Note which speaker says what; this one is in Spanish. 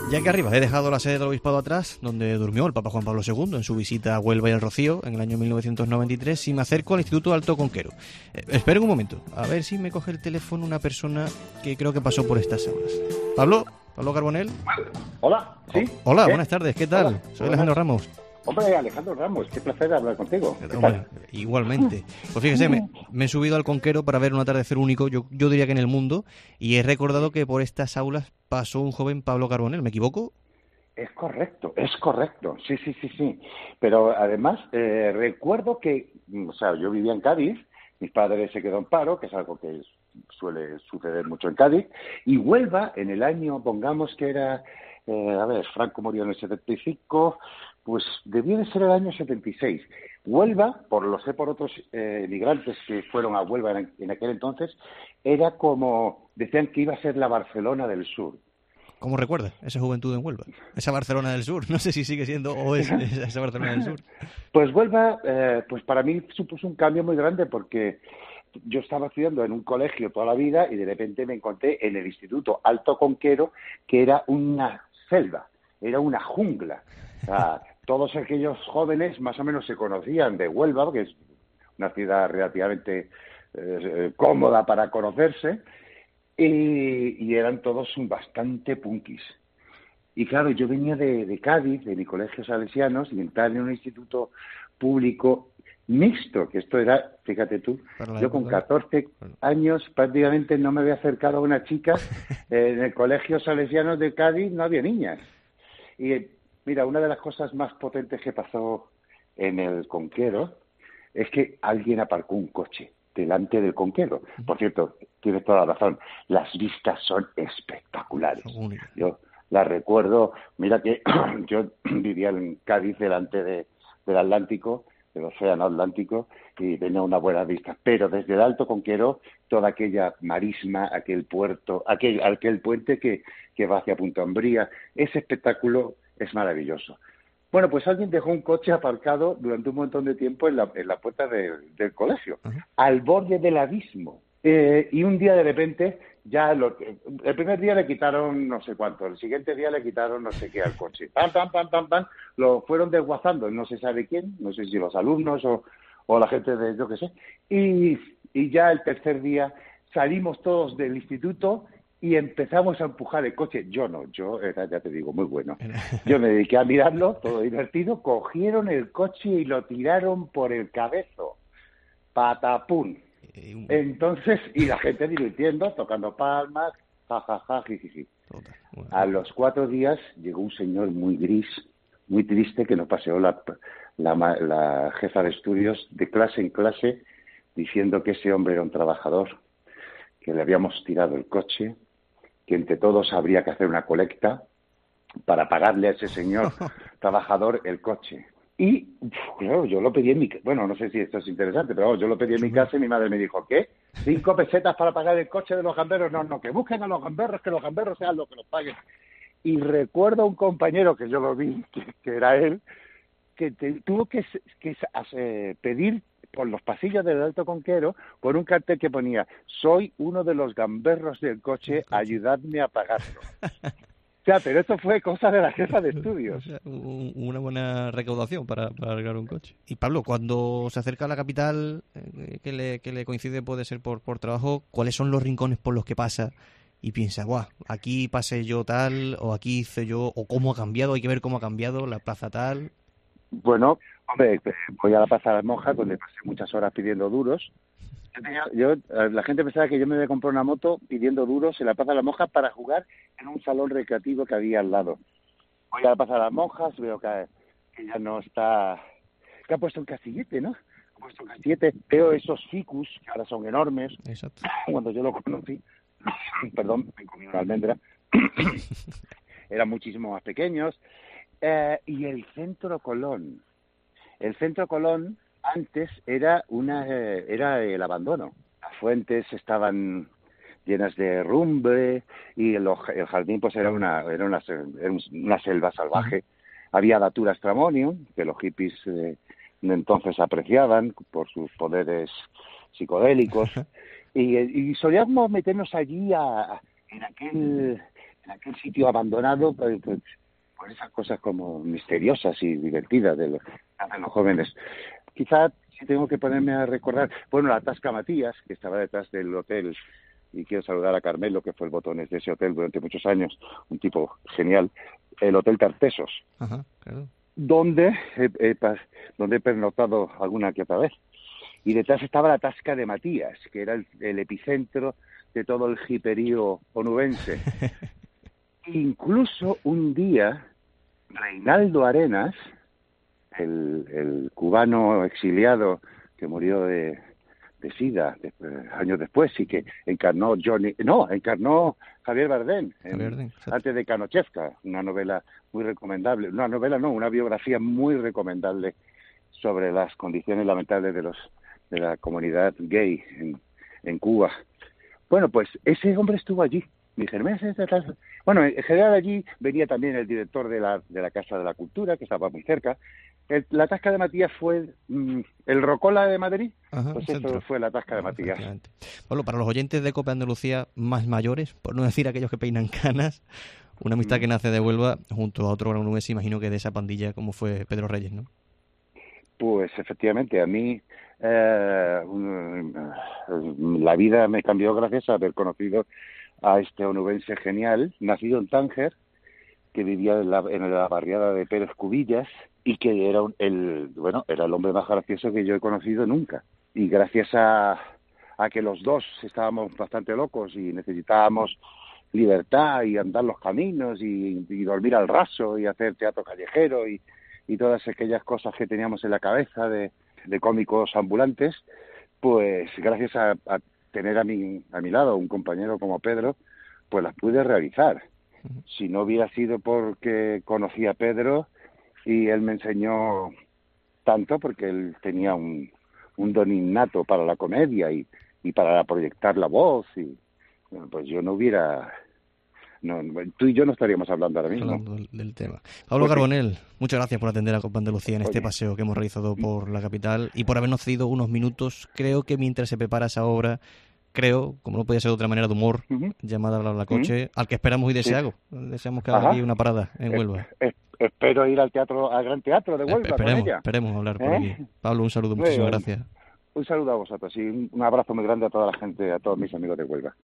Speaker 1: Ya que arriba he dejado la sede del obispado atrás, donde durmió el Papa Juan Pablo II en su visita a Huelva y el Rocío en el año 1993, y me acerco al Instituto Alto Conquero. Esperen un momento, a ver si me coge el teléfono una persona que creo que pasó por estas aulas. ¿Pablo? ¿Pablo Carbonell?
Speaker 2: Hola, ¿sí?
Speaker 1: Hola,
Speaker 2: ¿Qué?
Speaker 1: buenas tardes, ¿qué tal?
Speaker 2: Hola,
Speaker 1: Soy Alejandro Ramos.
Speaker 2: Hombre, Alejandro Ramos, qué placer hablar contigo. ¿Qué
Speaker 1: Hombre,
Speaker 2: tal?
Speaker 1: igualmente. Pues fíjese, me he subido al Conquero para ver un atardecer único, yo diría que en el mundo, y he recordado que por estas aulas pasó un joven Pablo Carbonell, ¿me equivoco?
Speaker 2: Es correcto, sí. Pero además, recuerdo que, o sea, yo vivía en Cádiz, mis padres se quedó en paro, que es algo que suele suceder mucho en Cádiz, y Huelva, en el año, pongamos que era, Franco murió en el 75, pues debía de ser el año 76. Huelva, lo sé por otros migrantes que fueron a Huelva en aquel entonces, era como, decían que iba a ser la Barcelona del Sur.
Speaker 1: ¿Cómo recuerdas esa juventud en Huelva? Esa Barcelona del Sur. No sé si sigue siendo o es esa Barcelona del Sur.
Speaker 2: Pues Huelva, pues para mí supuso un cambio muy grande porque yo estaba estudiando en un colegio toda la vida y de repente me encontré en el Instituto Alto Conquero, que era una selva, era una jungla. O sea, todos aquellos jóvenes más o menos se conocían de Huelva, que es una ciudad relativamente cómoda para conocerse, y eran todos bastante punkis. Y claro, yo venía de Cádiz, de mi colegio salesianos, y entrar en un instituto público mixto, que esto era, fíjate tú, yo con 14 años prácticamente no me había acercado a una chica, en el colegio salesianos de Cádiz no había niñas. Y mira, una de las cosas más potentes que pasó en el Conquero es que alguien aparcó un coche delante del Conquero. Por cierto, tienes toda la razón, las vistas son espectaculares. Yo las recuerdo, mira que yo vivía en Cádiz delante del Atlántico, del Océano Atlántico, y tenía una buena vista, pero desde el Alto Conquero, toda aquella marisma, aquel puerto, aquel puente que va hacia Punta Umbría, ese espectáculo es maravilloso. Bueno, pues alguien dejó un coche aparcado durante un montón de tiempo en la puerta del colegio, al borde del abismo. Y un día de repente, el primer día le quitaron no sé cuánto, el siguiente día le quitaron no sé qué al coche. Pam, lo fueron desguazando, no se sabe quién, no sé si los alumnos o la gente de yo qué sé. Y ya el tercer día salimos todos del instituto y empezamos a empujar el coche. Yo era, ya te digo, muy bueno. Yo me dediqué a mirarlo, todo divertido, cogieron el coche y lo tiraron por el cabezo. Patapún. Entonces, y la gente divirtiendo, tocando palmas, jajaja, jijiji. A los 4 días llegó un señor muy gris, muy triste, que nos paseó la jefa de estudios de clase en clase, diciendo que ese hombre era un trabajador, que le habíamos tirado el coche, que entre todos habría que hacer una colecta para pagarle a ese señor trabajador el coche. Y, claro, yo lo pedí en mi casa. Bueno, no sé si esto es interesante, pero yo lo pedí en mi casa y mi madre me dijo, ¿qué? 5 pesetas para pagar el coche de los gamberros. No, que busquen a los gamberros, que los gamberros sean los que los paguen. Y recuerdo a un compañero, que yo lo vi, que era él, que tuvo que pedir por los pasillos del Alto Conquero por un cartel que ponía, soy uno de los gamberros del coche, ayudadme a pagarlo. O sea, pero esto fue cosa de la jefa de estudios.
Speaker 1: O sea, una buena recaudación para arreglar un coche. Y Pablo, cuando se acerca a la capital, que le coincide puede ser por trabajo, ¿cuáles son los rincones por los que pasa? Y piensa, guau, aquí pasé yo tal, o aquí hice yo, o cómo ha cambiado, hay que ver cómo ha cambiado la plaza tal.
Speaker 2: Bueno, hombre, voy a la Plaza de las Monjas, donde pasé muchas horas pidiendo duros. La gente pensaba que yo me iba a comprar una moto pidiendo duros en la Plaza de las Monjas para jugar en un salón recreativo que había al lado. Voy a la Plaza de las Monjas, veo que ya no está, que ha puesto un castillete, ¿no? Ha puesto un castillete, veo esos ficus, que ahora son enormes.
Speaker 1: Exacto.
Speaker 2: Cuando yo lo conocí, perdón, me comí una almendra, eran muchísimo más pequeños. Y el Centro Colón. El Centro Colón antes era el abandono. Las fuentes estaban llenas de rumbe y el jardín pues era una selva salvaje. Había Datura Stramonium, que los hippies de entonces apreciaban por sus poderes psicodélicos, y solíamos meternos allí en en aquel sitio abandonado, pues, por esas cosas como misteriosas y divertidas de los jóvenes. Quizá si tengo que ponerme a recordar, bueno, la Tasca Matías, que estaba detrás del hotel, y quiero saludar a Carmelo, que fue el botones de ese hotel durante muchos años, un tipo genial, el Hotel Tartesos,
Speaker 1: Ajá, claro.
Speaker 2: donde he pernoctado alguna que otra vez. Y detrás estaba la Tasca de Matías, que era el epicentro de todo el hiperío onubense. Incluso un día, Reinaldo Arenas, el cubano exiliado que murió de SIDA años después y que encarnó Javier Bardem antes de Kanochevka, una novela muy recomendable, una biografía muy recomendable sobre las condiciones lamentables de la comunidad gay en Cuba. Bueno, pues ese hombre estuvo allí. Bueno, en general allí venía también el director de la Casa de la Cultura, que estaba muy cerca. La Tasca de Matías fue el Rocola de Madrid.
Speaker 1: Ajá,
Speaker 2: pues eso fue la Tasca de Matías.
Speaker 1: Bueno, para los oyentes de Cope Andalucía más mayores, por no decir aquellos que peinan canas, una amistad que nace de Huelva junto a otro gran nubes, imagino que de esa pandilla como fue Pedro Reyes, ¿no?
Speaker 2: Pues efectivamente, a mí la vida me cambió gracias a haber conocido a este onubense genial, nacido en Tánger, que vivía en la barriada de Pérez Cubillas y que era el hombre más gracioso que yo he conocido nunca. Y gracias a que los dos estábamos bastante locos y necesitábamos libertad y andar los caminos y dormir al raso y hacer teatro callejero y todas aquellas cosas que teníamos en la cabeza de cómicos ambulantes, pues gracias a tener a mi lado un compañero como Pedro, pues las pude realizar. Si no hubiera sido porque conocí a Pedro y él me enseñó tanto, porque él tenía un don innato para la comedia y para proyectar la voz, y bueno, pues yo no hubiera... No, tú y yo no estaríamos hablando ahora mismo.
Speaker 1: Hablando del tema. Pablo Carbonell, muchas gracias por atender a Copa Andalucía en este paseo que hemos realizado por la capital y por habernos cedido unos minutos. Creo que mientras se prepara esa obra, como no podía ser de otra manera, de humor, llamada Bla Bla Coche, al que esperamos ir de Seago. Deseamos que haga aquí una parada en Huelva.
Speaker 2: Espero ir al Gran Teatro de Huelva con ella.
Speaker 1: Esperemos hablar por aquí. Pablo, un saludo, muchísimas gracias.
Speaker 2: Un saludo a vosotros y un abrazo muy grande a toda la gente, a todos mis amigos de Huelva.